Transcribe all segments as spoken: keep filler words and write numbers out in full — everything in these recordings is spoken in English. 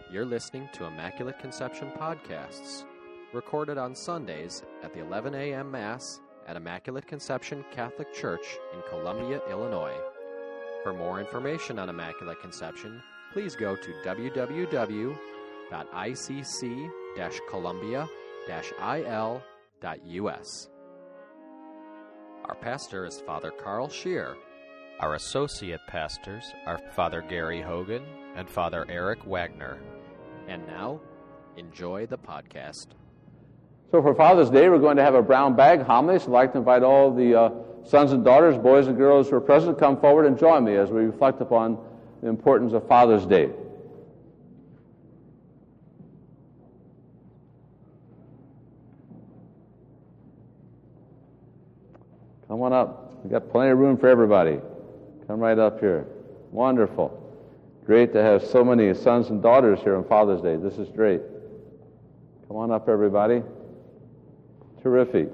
You're listening to Immaculate Conception Podcasts, recorded on Sundays at the eleven a.m. Mass at Immaculate Conception Catholic Church in Columbia, Illinois. For more information on Immaculate Conception, please go to w w w dot i c c dash columbia dash i l dot u s. Our pastor is Father Carl Scheer. Our associate pastors are Father Gary Hogan and Father Eric Wagner. And now, enjoy the podcast. So for Father's Day, we're going to have a brown bag homily, so I'd like to invite all the uh, sons and daughters, boys and girls who are present to come forward and join me as we reflect upon the importance of Father's Day. Come on up. We've got plenty of room for everybody. Come right up here. Wonderful. Great to have so many sons and daughters here on Father's Day. This is great. Come on up, everybody. Terrific.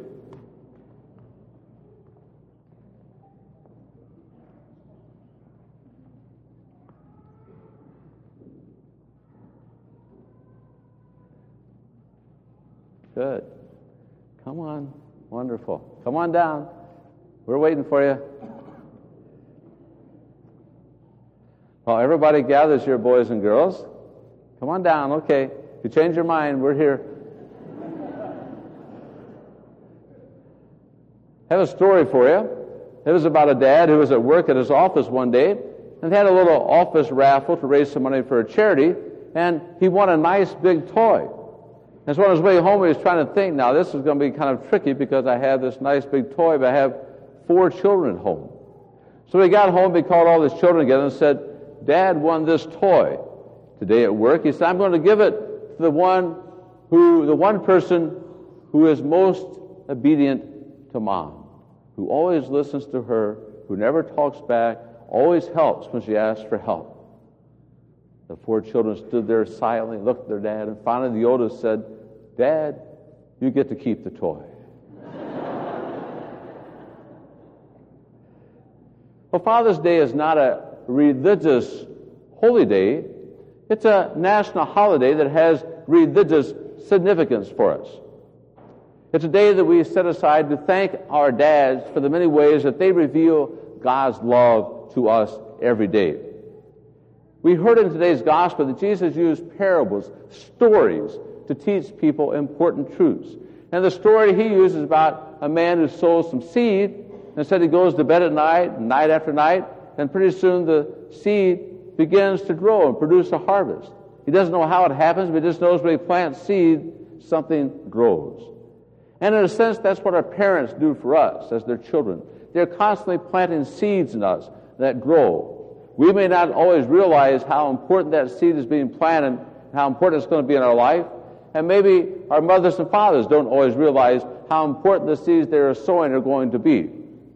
Good. Come on. Wonderful. Come on down. We're waiting for you. Well, everybody gathers here, boys and girls. Come on down. Okay. If you change your mind, we're here. I have a story for you. It was about a dad who was at work at his office one day and had a little office raffle to raise some money for a charity, and he won a nice big toy. And so on his way home, he was trying to think, now this is going to be kind of tricky because I have this nice big toy, but I have four children at home. So he got home, he called all his children together and said, Dad won this toy today at work. He said, I'm going to give it to the one who, the one person who is most obedient to Mom, who always listens to her, who never talks back, always helps when she asks for help. The four children stood there silently, looked at their dad, and finally the oldest said, Dad, you get to keep the toy. Well, Father's Day is not a religious holy day. It's a national holiday that has religious significance for us. It's a day that we set aside to thank our dads for the many ways that they reveal God's love to us every day. We heard in today's gospel that Jesus used parables, stories, to teach people important truths. And the story he uses about a man who sows some seed and said he goes to bed at night, night after night, and pretty soon the seed begins to grow and produce a harvest. He doesn't know how it happens, but he just knows when he plants seed, something grows. And in a sense, that's what our parents do for us as their children. They're constantly planting seeds in us that grow. We may not always realize how important that seed is being planted, how important it's going to be in our life, and maybe our mothers and fathers don't always realize how important the seeds they are sowing are going to be.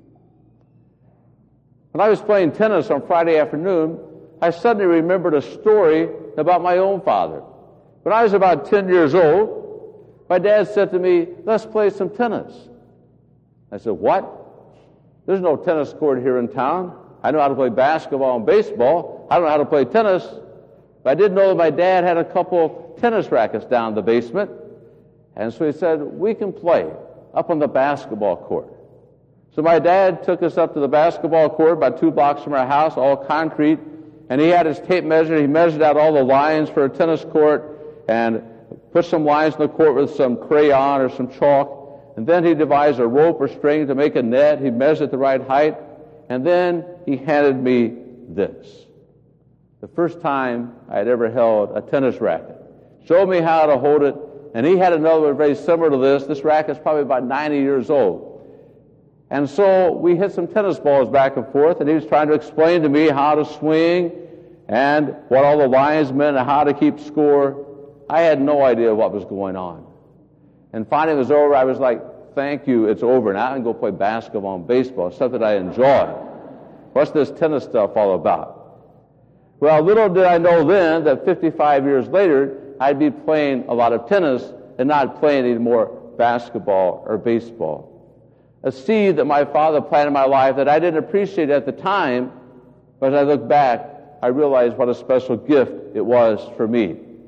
When I was playing tennis on Friday afternoon, I suddenly remembered a story about my own father. When I was about ten years old, my dad said to me, let's play some tennis. I said, what? There's no tennis court here in town. I know how to play basketball and baseball. I don't know how to play tennis. But I did know that my dad had a couple tennis rackets down in the basement. And so he said, we can play up on the basketball court. So my dad took us up to the basketball court about two blocks from our house, all concrete, and he had his tape measure. He measured out all the lines for a tennis court and put some lines in the court with some crayon or some chalk. And then he devised a rope or string to make a net. He measured the right height. And then he handed me this. The first time I had ever held a tennis racket. Showed me how to hold it. And he had another one very similar to this. This racket's probably about ninety years old. And so we hit some tennis balls back and forth, and he was trying to explain to me how to swing and what all the lines meant and how to keep score. I had no idea what was going on. And finally it was over. I was like, thank you, it's over. Now I can go play basketball and baseball, stuff that I enjoy. What's this tennis stuff all about? Well, little did I know then that fifty-five years later, I'd be playing a lot of tennis and not playing any more basketball or baseball. A seed that my father planted in my life that I didn't appreciate at the time, but as I look back, I realized what a special gift it was for me.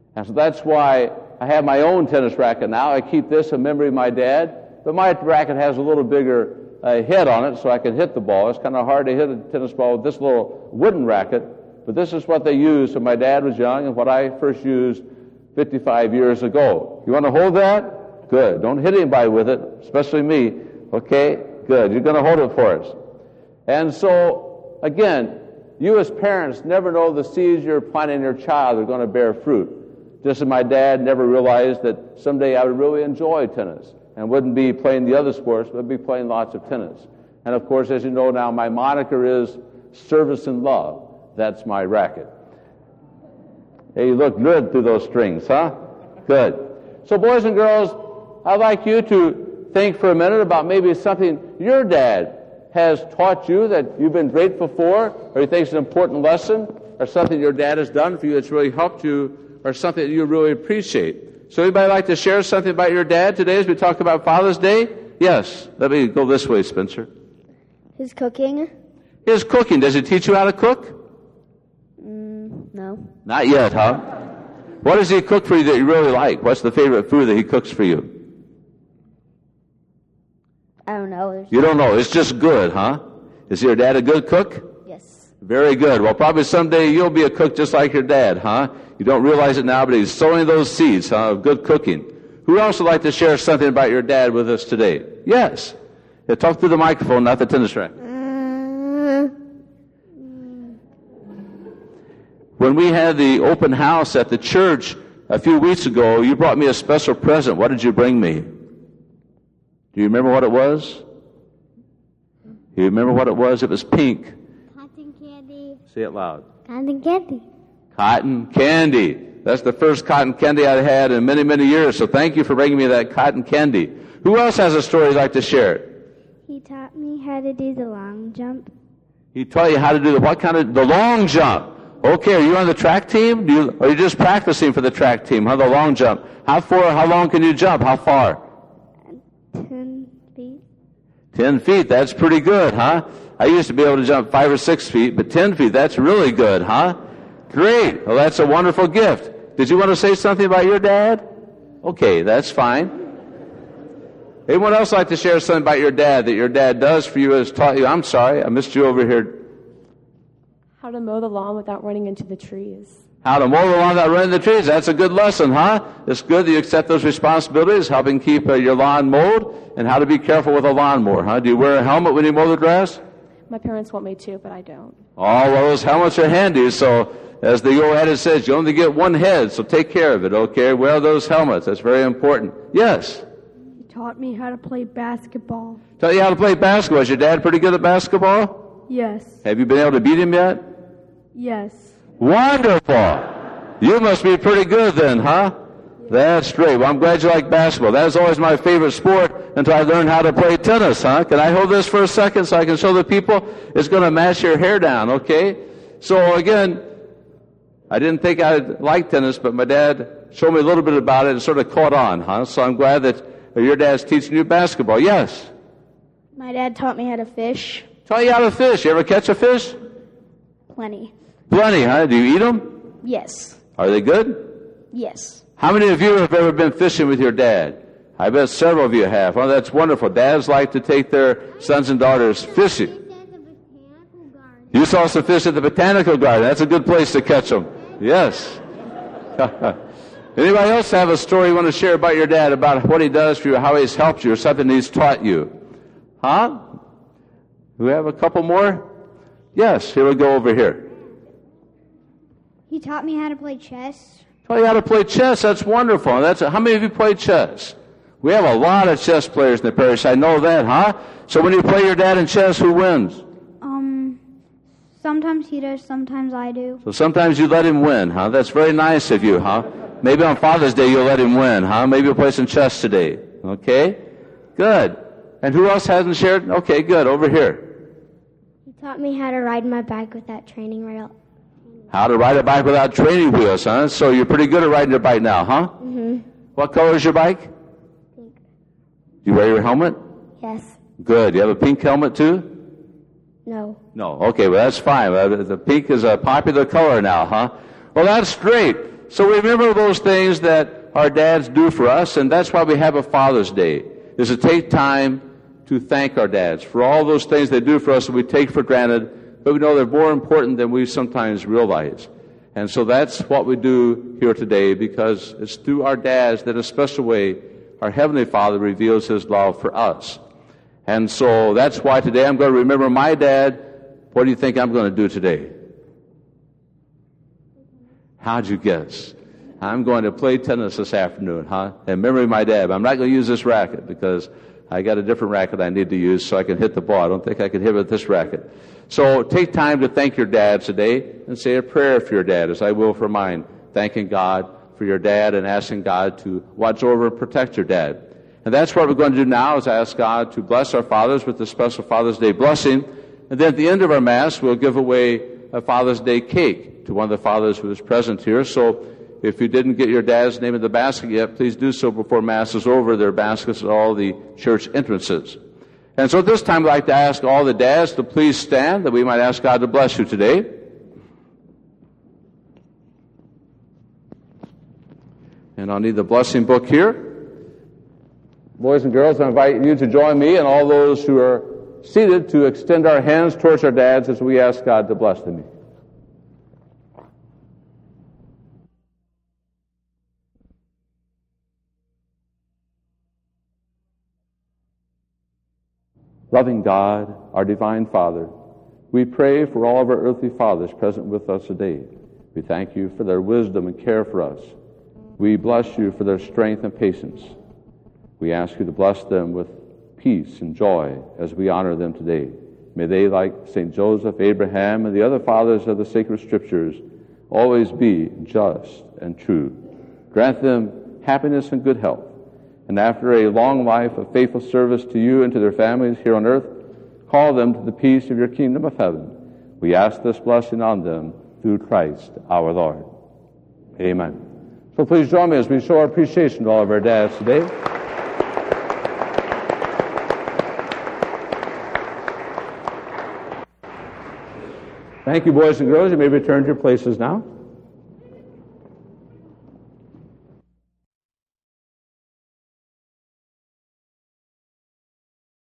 And so that's why I have my own tennis racket now. I keep this in memory of my dad, but my racket has a little bigger uh, head on it so I can hit the ball. It's kind of hard to hit a tennis ball with this little wooden racket, but this is what they used when my dad was young and what I first used fifty-five years ago. You want to hold that? Good. Don't hit anybody with it, especially me. Okay? Good. You're going to hold it for us. And so, again, you as parents never know the seeds you're planting in your child are going to bear fruit. Just as my dad never realized that someday I would really enjoy tennis and wouldn't be playing the other sports, but be playing lots of tennis. And of course, as you know now, my moniker is Service and Love. That's my racket. Hey, you look good through those strings, huh? Good. So boys and girls, I'd like you to think for a minute about maybe something your dad has taught you that you've been grateful for, or you think is an important lesson, or something your dad has done for you that's really helped you, or something that you really appreciate. So anybody like to share something about your dad today as we talk about Father's Day? Yes. Let me go this way, Spencer. His cooking? His cooking. Does he teach you how to cook? Mm, no. Not yet, huh? What does he cook for you that you really like? What's the favorite food that he cooks for you? I don't know. There's You don't know. It's just good, huh? Is your dad a good cook? Yes. Very good. Well, probably someday you'll be a cook just like your dad, huh? You don't realize it now, but he's sowing those seeds, huh, of good cooking. Who else would like to share something about your dad with us today? Yes. Yeah, talk through the microphone, not the tennis racket. When we had the open house at the church a few weeks ago, you brought me a special present. What did you bring me? Do you remember what it was? You remember what it was? It was pink. Cotton candy. Say it loud. Cotton candy. Cotton candy. That's the first cotton candy I've had in many, many years. So thank you for bringing me that cotton candy. Who else has a story you'd like to share? He taught me how to do the long jump. He taught you how to do the what kind of the long jump? Okay, are you on the track team? Do you, or are you just practicing for the track team? How the long jump? How far? How long can you jump? How far? Ten feet. Ten feet. That's pretty good, huh? I used to be able to jump five or six feet, but ten feet. That's really good, huh? Great. Well, that's a wonderful gift. Did you want to say something about your dad? Okay, that's fine. Anyone else like to share something about your dad that your dad does for you, has taught you? I'm sorry, I missed you over here. How to mow the lawn without running into the trees. How to mow the lawn without running the trees. That's a good lesson, huh? It's good that you accept those responsibilities, helping keep uh, your lawn mowed, and how to be careful with a lawnmower, huh? Do you wear a helmet when you mow the grass? My parents want me to, but I don't. Oh, well, those helmets are handy, so as the old adage says, you only get one head, so take care of it, okay? Wear those helmets. That's very important. Yes? He taught me how to play basketball. Tell you how to play basketball. Is your dad pretty good at basketball? Yes. Have you been able to beat him yet? Yes. Wonderful. You must be pretty good then, huh? That's great. Well, I'm glad you like basketball. That was always my favorite sport until I learned how to play tennis, huh? Can I hold this for a second so I can show the people? It's going to match your hair down, okay? So again, I didn't think I'd like tennis, but my dad showed me a little bit about it and sort of caught on, huh? So I'm glad that your dad's teaching you basketball. Yes? My dad taught me how to fish. Taught you how to fish. You ever catch a fish? Plenty. Plenty, huh? Do you eat them? Yes. Are they good? Yes. How many of you have ever been fishing with your dad? I bet several of you have. Oh, that's wonderful. Dads like to take their sons and daughters fishing. You saw some fish at the Botanical Garden. That's a good place to catch them. Yes. Anybody else have a story you want to share about your dad, about what he does for you, how he's helped you, or something he's taught you? Huh? Do we have a couple more? Yes, here we go over here. He taught me how to play chess. Taught you how to play chess. That's wonderful. That's a, how many of you play chess? We have a lot of chess players in the parish. I know that, huh? So when you play your dad in chess, who wins? Um, sometimes he does, sometimes I do. So sometimes you let him win, huh? That's very nice of you, huh? Maybe on Father's Day you'll let him win, huh? Maybe you'll play some chess today. Okay? Good. And who else hasn't shared? Okay, good. Over here. He taught me how to ride my bike without training rail. How to ride a bike without training wheels, huh? So you're pretty good at riding your bike now, huh? Mm-hmm. What color is your bike? Pink. Do you wear your helmet? Yes. Good. You have a pink helmet too? No. No. Okay, well that's fine. Well, the pink is a popular color now, huh? Well, that's great. So remember those things that our dads do for us, and that's why we have a Father's Day, is to take time to thank our dads for all those things they do for us that we take for granted, but we know they're more important than we sometimes realize. And so that's what we do here today, because it's through our dads that in a special way our Heavenly Father reveals His love for us. And so that's why today I'm going to remember my dad. What do you think I'm going to do today? How'd you guess? I'm going to play tennis this afternoon, huh? And memory of my dad. I'm not going to use this racket because I got a different racket I need to use so I can hit the ball. I don't think I can hit it with this racket. So take time to thank your dad today and say a prayer for your dad, as I will for mine, thanking God for your dad and asking God to watch over and protect your dad. And that's what we're going to do now, is ask God to bless our fathers with the special Father's Day blessing. And then at the end of our Mass, we'll give away a Father's Day cake to one of the fathers who is present here. So if you didn't get your dad's name in the basket yet, please do so before Mass is over. There are baskets at all the church entrances. And so at this time, I'd like to ask all the dads to please stand, that we might ask God to bless you today. And I'll need the blessing book here. Boys and girls, I invite you to join me and all those who are seated to extend our hands towards our dads as we ask God to bless them. Loving God, our divine Father, we pray for all of our earthly fathers present with us today. We thank you for their wisdom and care for us. We bless you for their strength and patience. We ask you to bless them with peace and joy as we honor them today. May they, like Saint Joseph, Abraham, and the other fathers of the sacred scriptures, always be just and true. Grant them happiness and good health. And after a long life of faithful service to you and to their families here on earth, call them to the peace of your kingdom of heaven. We ask this blessing on them through Christ our Lord. Amen. So please join me as we show our appreciation to all of our dads today. Thank you, boys and girls. You may return to your places now.